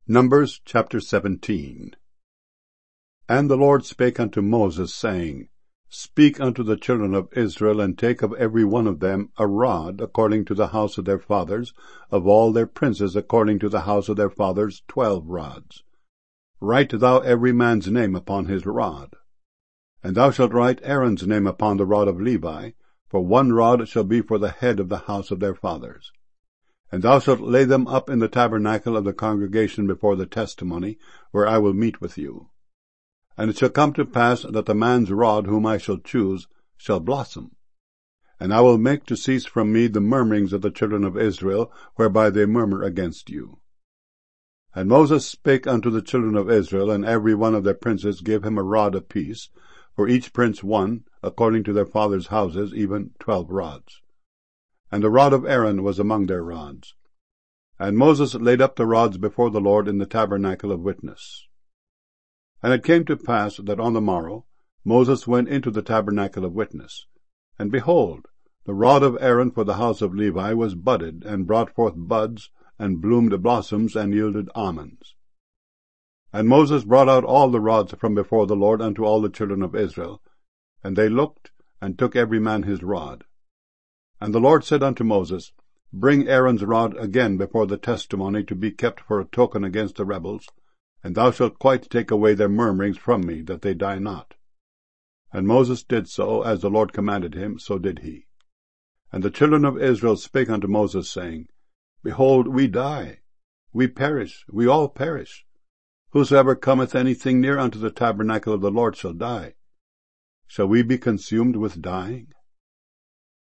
Numbers chapter 17. And the Lord spake unto Moses, saying, Speak unto the children of Israel, and take of every one of them a rod, according to the house of their fathers, of all their princes according to the house of their fathers 12 rods. Write thou every man's name upon his rod. And thou shalt write Aaron's name upon the rod of Levi, for 1 rod shall be for the head of the house of their fathers. And thou shalt lay them up in the tabernacle of the congregation before the testimony, where I will meet with you. And it shall come to pass that the man's rod whom I shall choose shall blossom. And I will make to cease from me the murmurings of the children of Israel, whereby they murmur against you. And Moses spake unto the children of Israel, and every one of their princes gave him a rod apiece, for each prince 1, according to their fathers' houses, even 12 rods. And the rod of Aaron was among their rods. And Moses laid up the rods before the Lord in the tabernacle of witness. And it came to pass that on the morrow Moses went into the tabernacle of witness. And behold, the rod of Aaron for the house of Levi was budded, and brought forth buds, and bloomed blossoms, and yielded almonds. And Moses brought out all the rods from before the Lord unto all the children of Israel. And they looked, and took every man his rod. And the Lord said unto Moses, Bring Aaron's rod again before the testimony, to be kept for a token against the rebels, and thou shalt quite take away their murmurings from me, that they die not. And Moses did so, as the Lord commanded him, so did he. And the children of Israel spake unto Moses, saying, Behold, we die, we perish, we all perish. Whosoever cometh anything near unto the tabernacle of the Lord shall die. Shall we be consumed with dying?